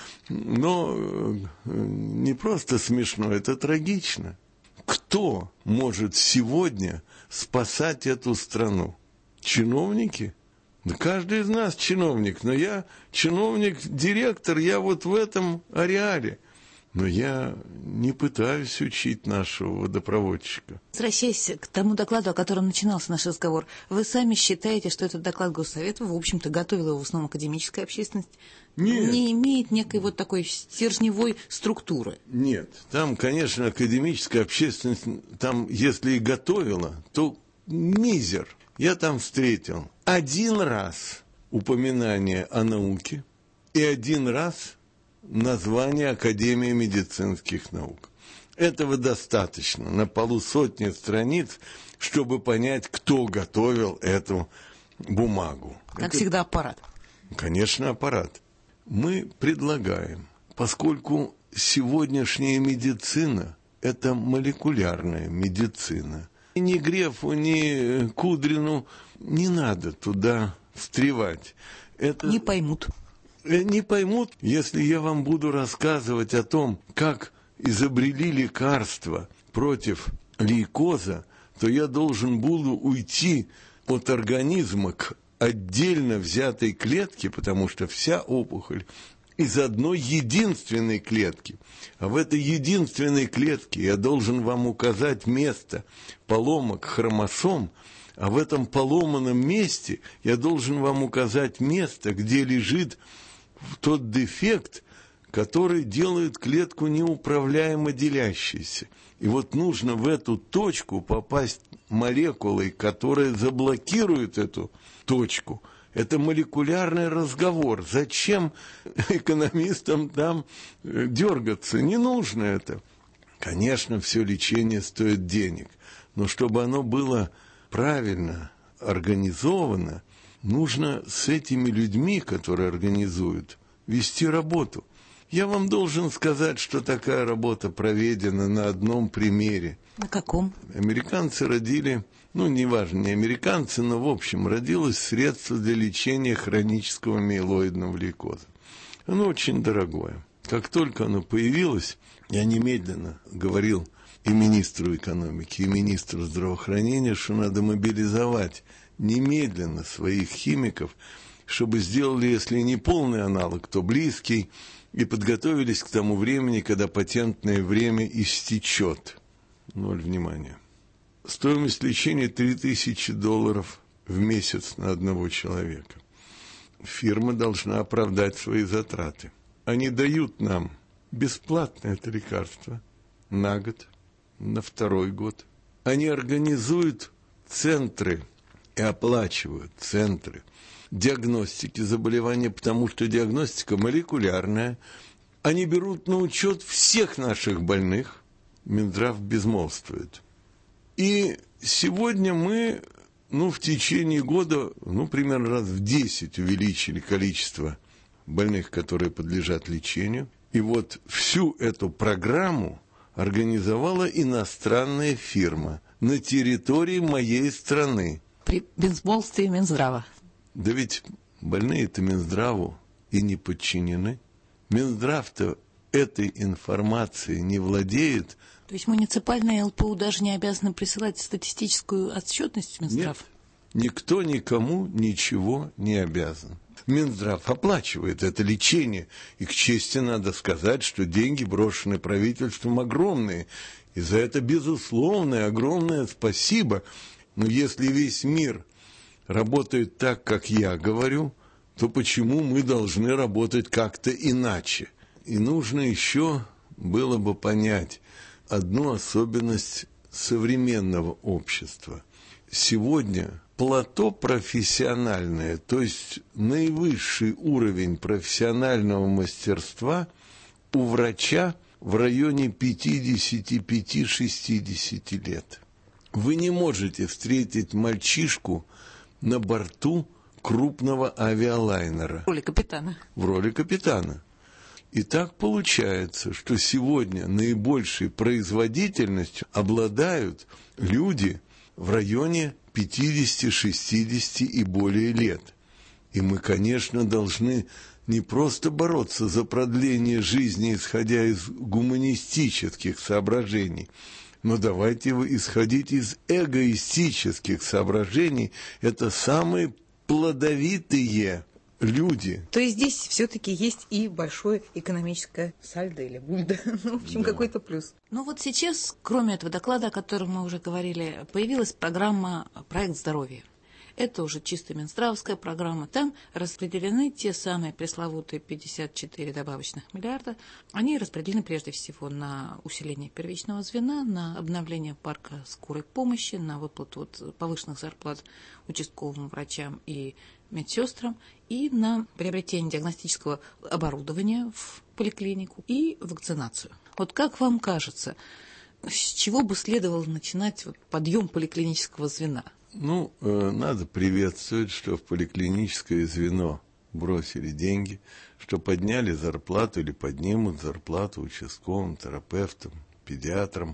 но не просто смешно, это трагично. Кто может сегодня спасать эту страну? Чиновники? Да каждый из нас чиновник, но я чиновник-директор, я вот в этом ареале. Но я не пытаюсь учить нашего водопроводчика. Возвращаясь к тому докладу, о котором начинался наш разговор, вы сами считаете, что этот доклад Госсовета, в общем-то, готовила его в основном академическая общественность, Нет. не имеет некой вот такой стержневой структуры? Нет. Там, конечно, академическая общественность, там, если и готовила, то мизер. Я там встретил один раз упоминание о науке и один раз название Академии медицинских наук. Этого достаточно на полусотни страниц, чтобы понять, кто готовил эту бумагу. Как Это, всегда, аппарат. Конечно, аппарат. Мы предлагаем, поскольку сегодняшняя медицина – это молекулярная медицина, ни Грефу, ни Кудрину не надо туда встревать. Это... Не поймут. Не поймут, если я вам буду рассказывать о том, как изобрели лекарства против лейкоза, то я должен буду уйти от организма к отдельно взятой клетке, потому что вся опухоль из одной единственной клетки. А в этой единственной клетке я должен вам указать место поломок хромосом, а в этом поломанном месте я должен вам указать место, где лежит тот дефект, который делает клетку неуправляемо делящейся. И вот нужно в эту точку попасть молекулой, которая заблокирует эту точку, Это молекулярный разговор. Зачем экономистам там дергаться? Не нужно это. Конечно, все лечение стоит денег, но чтобы оно было правильно организовано, нужно с этими людьми, которые организуют, вести работу. Я вам должен сказать, что такая работа проведена на одном примере. На каком? Американцы родили, ну, неважно, не американцы, но, в общем, родилось средство для лечения хронического миелоидного лейкоза. Оно очень дорогое. Как только оно появилось, я немедленно говорил и министру экономики, и министру здравоохранения, что надо мобилизовать немедленно своих химиков, чтобы сделали, если не полный аналог, то близкий, и подготовились к тому времени, когда патентное время истечет. Ноль внимания. Стоимость лечения три тысячи долларов в месяц на одного человека. Фирма должна оправдать свои затраты. Они дают нам бесплатно это лекарство на год, на второй год. Они организуют центры и оплачивают центры диагностики заболевания, потому что диагностика молекулярная. Они берут на учет всех наших больных. Минздрав безмолвствует. И сегодня мы, ну, в течение года, ну, примерно раз в десять увеличили количество больных, которые подлежат лечению. И вот всю эту программу организовала иностранная фирма на территории моей страны. При безмолвстве Минздрава. Да ведь больные-то Минздраву и не подчинены. Минздрав-то этой информацией не владеет. То есть муниципальная ЛПУ даже не обязана присылать статистическую отчетность в Минздрав? Нет, никто никому ничего не обязан. Минздрав оплачивает это лечение, и к чести надо сказать, что деньги, брошенные правительством, огромные. И за это, безусловно, огромное спасибо. Но если весь мир работает так, как я говорю, то почему мы должны работать как-то иначе? И нужно еще было бы понять одну особенность современного общества. Сегодня плато профессиональное, то есть наивысший уровень профессионального мастерства у врача в районе пятьдесят пять - шестьдесят лет. Вы не можете встретить мальчишку на борту крупного авиалайнера. В роли капитана. В роли капитана. И так получается, что сегодня наибольшей производительностью обладают люди в районе пятьдесят - шестьдесят и более лет. И мы, конечно, должны не просто бороться за продление жизни, исходя из гуманистических соображений, но давайте вы исходить из эгоистических соображений. Это самые плодовитые люди. То есть здесь все-таки есть и большое экономическое сальдо или бульда. Ну, в общем, да. Какой-то плюс. Ну вот сейчас, кроме этого доклада, о котором мы уже говорили, появилась программа «Проект здоровья». Это уже чисто минздравская программа. Там распределены те самые пресловутые пятьдесят четыре добавочных миллиарда. Они распределены прежде всего на усиление первичного звена, на обновление парка скорой помощи, на выплату вот повышенных зарплат участковым врачам и медсестрам, и на приобретение диагностического оборудования в поликлинику и вакцинацию. Вот как вам кажется, с чего бы следовало начинать вот подъем поликлинического звена? Ну, э, надо приветствовать, что в поликлиническое звено бросили деньги, что подняли зарплату или поднимут зарплату участковым, терапевтам, педиатрам.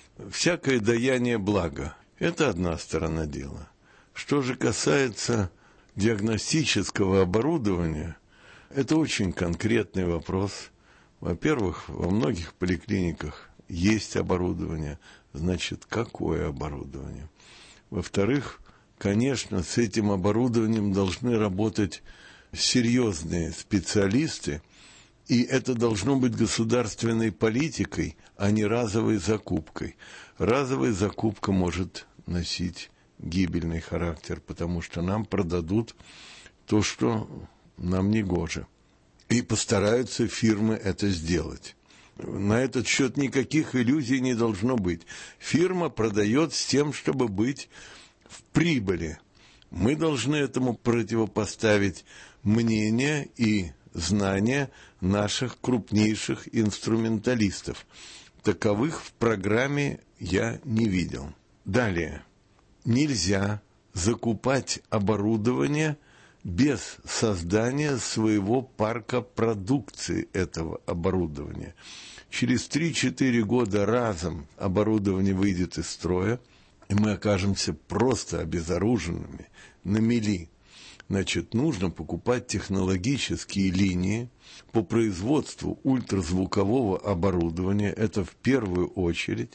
Всякое даяние блага. Это одна сторона дела. Что же касается диагностического оборудования, это очень конкретный вопрос. Во-первых, во многих поликлиниках есть оборудование. Значит, какое оборудование? Во-вторых, конечно, с этим оборудованием должны работать серьезные специалисты, и это должно быть государственной политикой, а не разовой закупкой. Разовая закупка может носить гибельный характер, потому что нам продадут то, что нам не гоже. И постараются фирмы это сделать. На этот счет никаких иллюзий не должно быть. Фирма продает с тем, чтобы быть в прибыли. Мы должны этому противопоставить мнение и знания наших крупнейших инструменталистов. Таковых в программе я не видел. Далее. Нельзя закупать оборудование без создания своего парка продукции этого оборудования. Через три-четыре года разом оборудование выйдет из строя, и мы окажемся просто обезоруженными на мели. Значит, нужно покупать технологические линии по производству ультразвукового оборудования, это в первую очередь,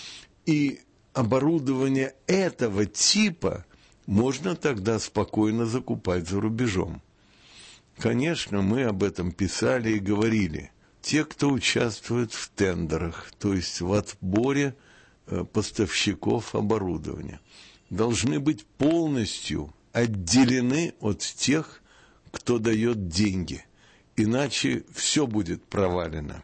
и оборудование этого типа можно тогда спокойно закупать за рубежом. Конечно, мы об этом писали и говорили. Те, кто участвует в тендерах, то есть в отборе э, поставщиков оборудования, должны быть полностью отделены от тех, кто дает деньги. Иначе все будет провалено.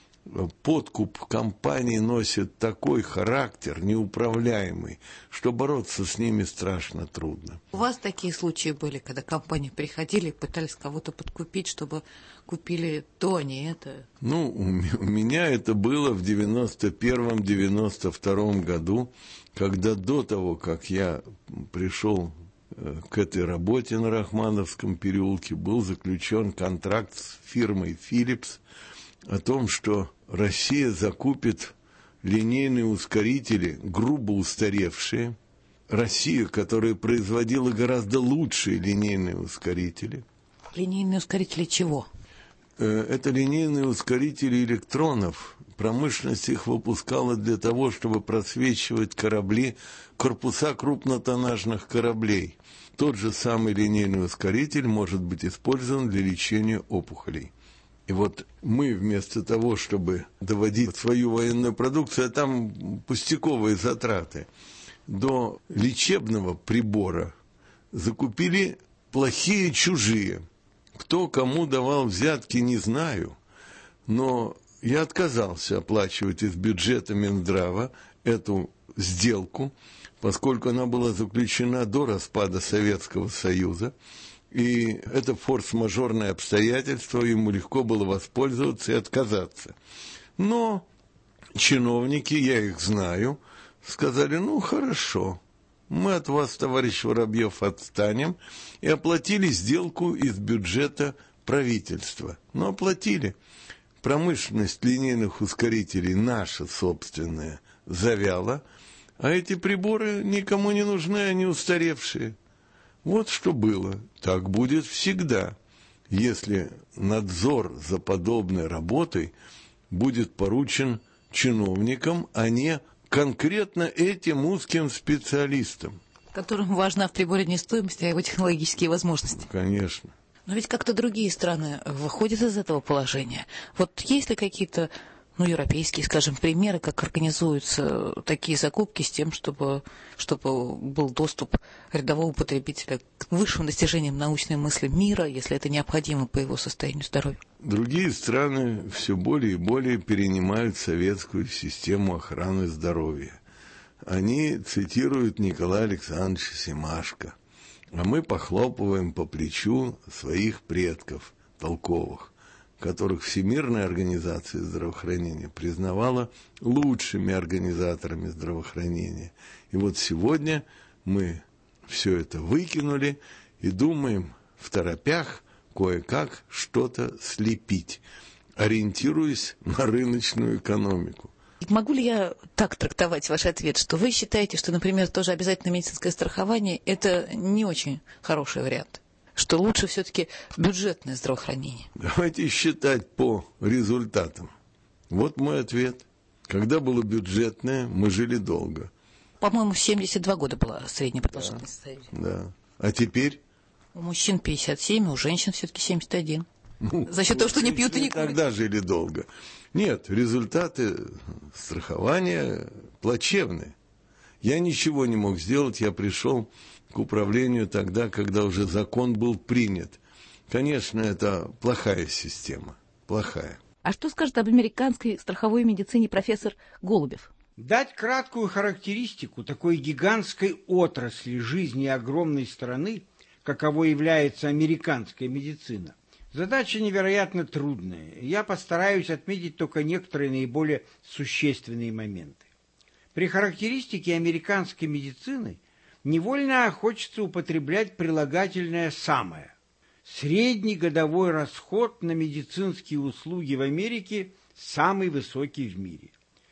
Подкуп компаний носит такой характер неуправляемый, что бороться с ними страшно трудно. У вас такие случаи были, когда компании приходили и пытались кого-то подкупить, чтобы купили то, а не это? Ну, у меня это было в девяносто первом — девяносто втором году, когда до того, как я пришел к этой работе на Рахмановском переулке, был заключен контракт с фирмой Philips о том, что Россия закупит линейные ускорители, грубо устаревшие. Россия, которая производила гораздо лучшие линейные ускорители. Линейные ускорители чего? Это линейные ускорители электронов. Промышленность их выпускала для того, чтобы просвечивать корабли, корпуса крупнотоннажных кораблей. Тот же самый линейный ускоритель может быть использован для лечения опухолей. И вот мы вместо того, чтобы доводить свою военную продукцию, а там пустяковые затраты, до лечебного прибора, закупили плохие чужие. Кто кому давал взятки, не знаю, но я отказался оплачивать из бюджета Минздрава эту сделку, поскольку она была заключена до распада Советского Союза. И это форс-мажорное обстоятельство, ему легко было воспользоваться и отказаться. Но чиновники, я их знаю, сказали: ну, хорошо, мы от вас, товарищ Воробьев, отстанем, и оплатили сделку из бюджета правительства. Но оплатили. Промышленность линейных ускорителей наша собственная завяла, а эти приборы никому не нужны, они устаревшие. Вот что было. Так будет всегда, если надзор за подобной работой будет поручен чиновникам, а не конкретно этим узким специалистам. Которым важна в приборе не стоимость, а его технологические возможности. Конечно. Но ведь как-то другие страны выходят из этого положения. Вот есть ли какие-то, ну, европейские, скажем, примеры, как организуются такие закупки с тем, чтобы, чтобы был доступ рядового потребителя к высшим достижениям научной мысли мира, если это необходимо по его состоянию здоровья? Другие страны все более и более перенимают советскую систему охраны здоровья. Они цитируют Николая Александровича Семашко, а мы похлопываем по плечу своих предков толковых, которых Всемирная организация здравоохранения признавала лучшими организаторами здравоохранения. И вот сегодня мы все это выкинули и думаем второпях кое-как что-то слепить, ориентируясь на рыночную экономику. Могу ли я так трактовать ваш ответ, что вы считаете, что, например, тоже обязательное медицинское страхование – это не очень хороший вариант? Что лучше все-таки бюджетное здравоохранение? Давайте считать по результатам. Вот мой ответ. Когда было бюджетное, мы жили долго. По-моему, семьдесят два года была средняя продолжительность жизни. Да. А теперь? У мужчин пятьдесят семь, у женщин все-таки семьдесят один. Ну, За счет того, что не пьют и не курят. Тогда жили долго. Нет, результаты страхования плачевные. Я ничего не мог сделать, я пришел к управлению тогда, когда уже закон был принят. Конечно, это плохая система, плохая. А что скажет об американской страховой медицине профессор Голубев? Дать краткую характеристику такой гигантской отрасли жизни огромной страны, каковой является американская медицина, задача невероятно трудная. Я постараюсь отметить только некоторые наиболее существенные моменты. При характеристике американской медицины невольно хочется употреблять прилагательное «самое». Средний годовой расход на медицинские услуги в Америке самый высокий в мире.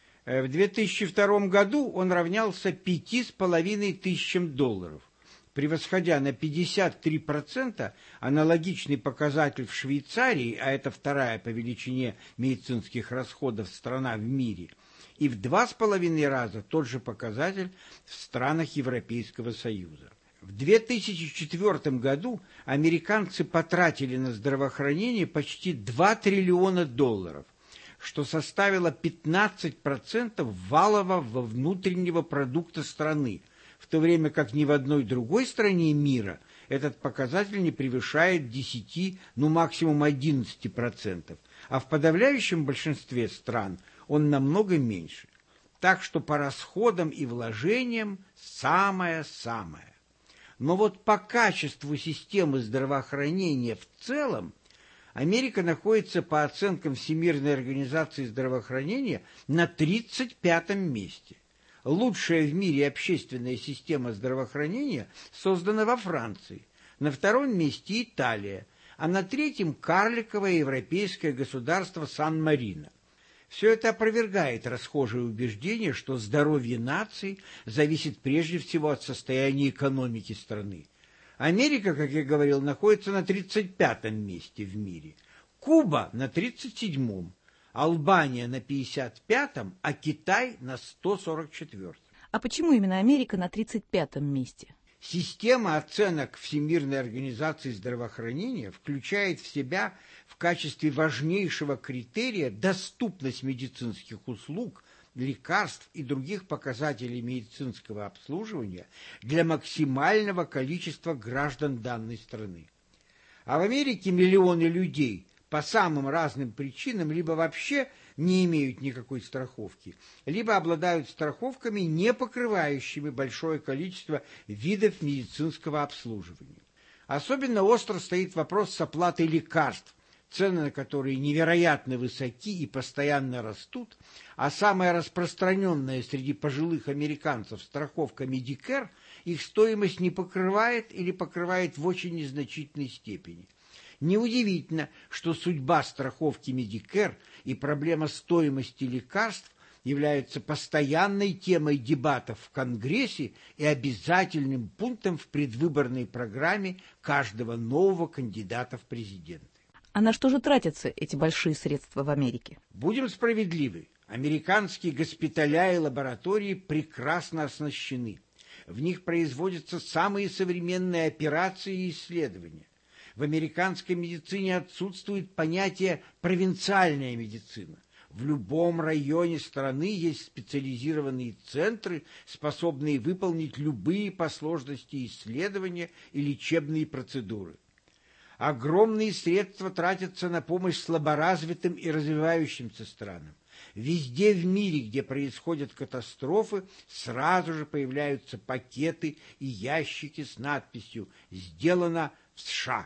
В две тысячи втором году он равнялся пяти с половиной тысячам долларов, превосходя на пятьдесят три процента аналогичный показатель в Швейцарии, а это вторая по величине медицинских расходов страна в мире, и в два с половиной раза тот же показатель в странах Европейского Союза. В две тысячи четвёртом году американцы потратили на здравоохранение почти два триллиона долларов, что составило пятнадцать процентов валового внутреннего продукта страны, в то время как ни в одной другой стране мира этот показатель не превышает десяти, ну максимум одиннадцати процентов, а в подавляющем большинстве стран он намного меньше. Так что по расходам и вложениям самое-самое. Но вот по качеству системы здравоохранения в целом Америка находится, по оценкам Всемирной организации здравоохранения, на тридцать пятом месте. Лучшая в мире общественная система здравоохранения создана во Франции, на втором месте Италия, а на третьем карликовое европейское государство Сан-Марино. Все это опровергает расхожее убеждение, что здоровье нации зависит прежде всего от состояния экономики страны. Америка, как я говорил, находится на тридцать пятом месте в мире, Куба на тридцать седьмом, Албания на пятьдесят пятом, а Китай на сто сорок четвёртом. А почему именно Америка на тридцать пятом месте? Система оценок Всемирной организации здравоохранения включает в себя в качестве важнейшего критерия доступность медицинских услуг, лекарств и других показателей медицинского обслуживания для максимального количества граждан данной страны. А в Америке миллионы людей по самым разным причинам либо вообще не имеют никакой страховки, либо обладают страховками, не покрывающими большое количество видов медицинского обслуживания. Особенно остро стоит вопрос с оплатой лекарств, цены на которые невероятно высоки и постоянно растут, а самая распространенная среди пожилых американцев страховка Medicare их стоимость не покрывает или покрывает в очень незначительной степени. Неудивительно, что судьба страховки Medicare и проблема стоимости лекарств являются постоянной темой дебатов в Конгрессе и обязательным пунктом в предвыборной программе каждого нового кандидата в президенты. А на что же тратятся эти большие средства в Америке? Будем справедливы. Американские госпиталя и лаборатории прекрасно оснащены. В них производятся самые современные операции и исследования. В американской медицине отсутствует понятие «провинциальная медицина». В любом районе страны есть специализированные центры, способные выполнить любые по сложности исследования и лечебные процедуры. Огромные средства тратятся на помощь слаборазвитым и развивающимся странам. Везде в мире, где происходят катастрофы, сразу же появляются пакеты и ящики с надписью «Сделано в США».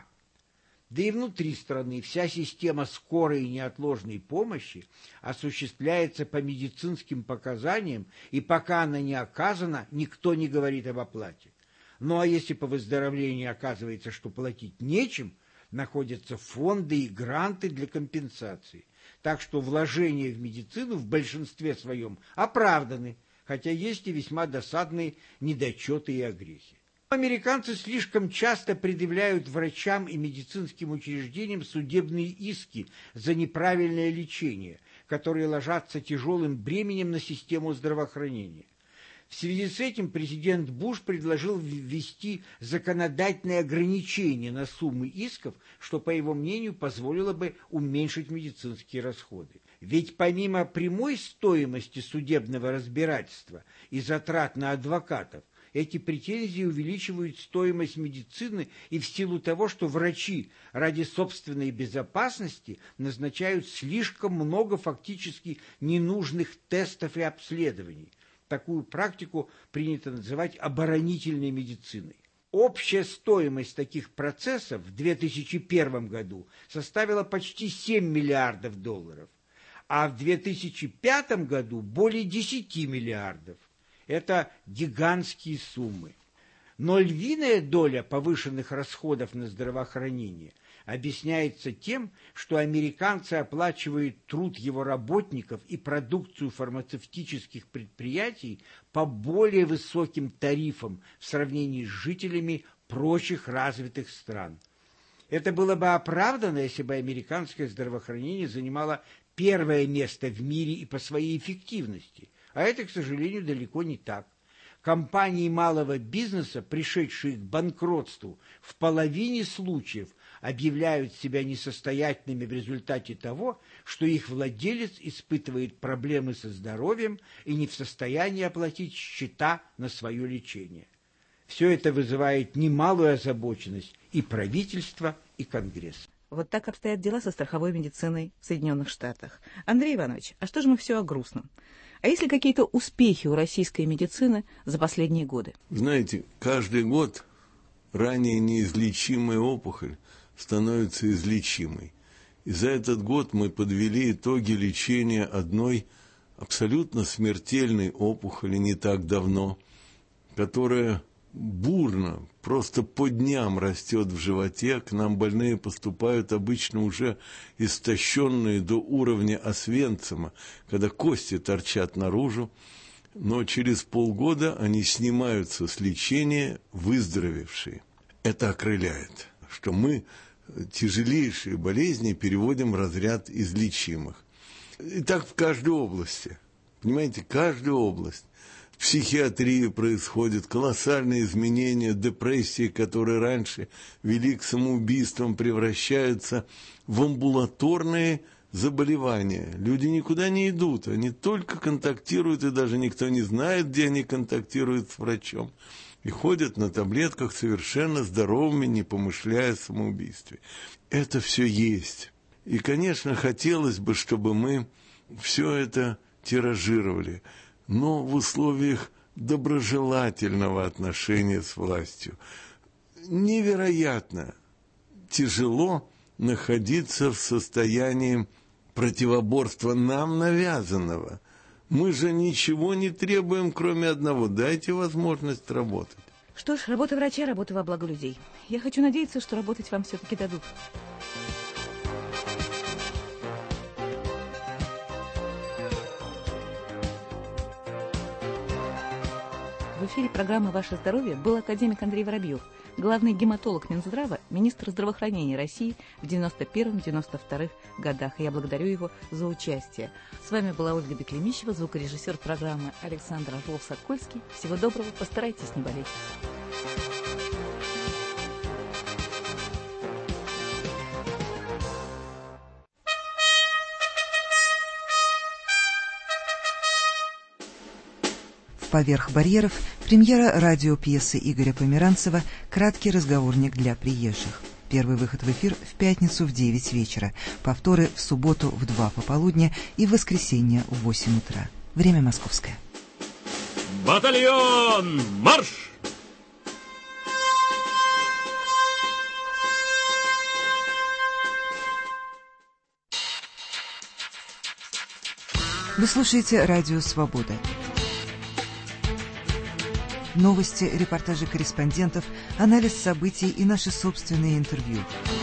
Да и внутри страны вся система скорой и неотложной помощи осуществляется по медицинским показаниям, и пока она не оказана, никто не говорит об оплате. Ну а если по выздоровлении оказывается, что платить нечем, находятся фонды и гранты для компенсации. Так что вложения в медицину в большинстве своем оправданы, хотя есть и весьма досадные недочеты и агрессии. Американцы слишком часто предъявляют врачам и медицинским учреждениям судебные иски за неправильное лечение, которые ложатся тяжелым бременем на систему здравоохранения. В связи с этим президент Буш предложил ввести законодательные ограничения на суммы исков, что, по его мнению, позволило бы уменьшить медицинские расходы. Ведь помимо прямой стоимости судебного разбирательства и затрат на адвокатов, Эти претензии увеличивают стоимость медицины и в силу того, что врачи ради собственной безопасности назначают слишком много фактически ненужных тестов и обследований. Такую практику принято называть оборонительной медициной. Общая стоимость таких процессов в две тысячи первом году составила почти семь миллиардов долларов, а в две тысячи пятом году более десяти миллиардов. Это гигантские суммы. Но львиная доля повышенных расходов на здравоохранение объясняется тем, что американцы оплачивают труд его работников и продукцию фармацевтических предприятий по более высоким тарифам в сравнении с жителями прочих развитых стран. Это было бы оправдано, если бы американское здравоохранение занимало первое место в мире и по своей эффективности. А это, к сожалению, далеко не так. Компании малого бизнеса, пришедшие к банкротству, в половине случаев объявляют себя несостоятельными в результате того, что их владелец испытывает проблемы со здоровьем и не в состоянии оплатить счета на свое лечение. Все это вызывает немалую озабоченность и правительства, и Конгресса. Вот так обстоят дела со страховой медициной в Соединенных Штатах. Андрей Иванович, а что же мы все о грустном? А есть ли какие-то успехи у российской медицины за последние годы? Знаете, каждый год ранее неизлечимая опухоль становится излечимой. И за этот год мы подвели итоги лечения одной абсолютно смертельной опухоли не так давно, которая бурно, просто по дням растет в животе. К нам больные поступают обычно уже истощенные до уровня Освенцима, когда кости торчат наружу, но через полгода они снимаются с лечения выздоровевшие. Это окрыляет, что мы тяжелейшие болезни переводим в разряд излечимых. И так в каждой области. Понимаете, каждая область. В психиатрии происходят колоссальные изменения, депрессии, которые раньше вели к самоубийствам, превращаются в амбулаторные заболевания. Люди никуда не идут, они только контактируют, и даже никто не знает, где они контактируют с врачом. И ходят на таблетках совершенно здоровыми, не помышляя о самоубийстве. Это все есть. И, конечно, хотелось бы, чтобы мы все это тиражировали, но в условиях доброжелательного отношения с властью. Невероятно тяжело находиться в состоянии противоборства нам навязанного. Мы же ничего не требуем, кроме одного. Дайте возможность работать. Что ж, работа врача, работа во благо людей. Я хочу надеяться, что работать вам все-таки дадут. В эфире программы «Ваше здоровье» был академик Андрей Воробьев, главный гематолог Минздрава, министр здравоохранения России в девяносто первом — девяносто втором годах. И я благодарю его за участие. С вами была Ольга Беклемищева, звукорежиссер программы Александр Орлов-Сокольский. Всего доброго, постарайтесь не болеть. Поверх барьеров премьера радиопьесы Игоря Померанцева «Краткий разговорник для приезжих». Первый выход в эфир в пятницу в девять вечера, повторы в субботу в два пополудня и в воскресенье в восемь утра. Время московское. Батальон, марш! Вы слушаете радио «Свобода». Новости, репортажи корреспондентов, анализ событий и наши собственные интервью.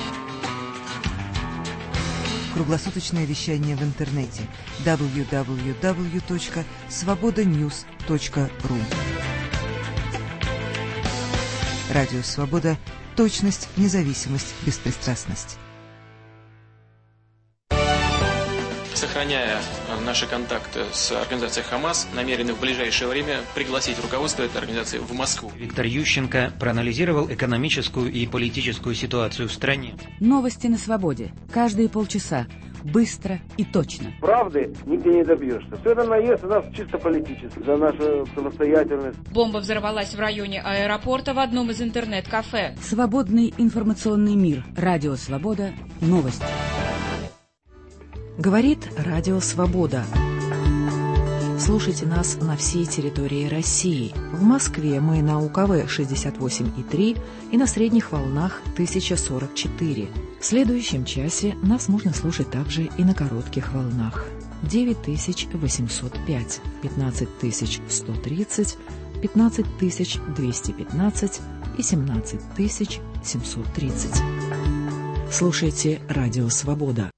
Круглосуточное вещание в интернете дабл ю дабл ю дабл ю точка свобода ньюс точка ру. Радио «Свобода». Точность, независимость, беспристрастность. Сохраняя наши контакты с организацией «Хамас», намерены в ближайшее время пригласить руководство этой организации в Москву. Виктор Ющенко проанализировал экономическую и политическую ситуацию в стране. Новости на свободе. Каждые полчаса. быстро и точно. Правды нигде не добьешься. Все это наезд у нас чисто политический, за нашу самостоятельность. Бомба взорвалась в районе аэропорта в одном из интернет-кафе. Свободный информационный мир. Радио «Свобода». Новости. Говорит Радио «Свобода». Слушайте нас на всей территории России. В Москве мы на У К В шестьдесят восемь и три и на средних волнах тысяча сорок четыре. В следующем часе нас можно слушать также и на коротких волнах. девять тысяч восемьсот пять, пятнадцать тысяч сто тридцать, пятнадцать тысяч двести пятнадцать и семнадцать тысяч семьсот тридцать. Слушайте Радио «Свобода».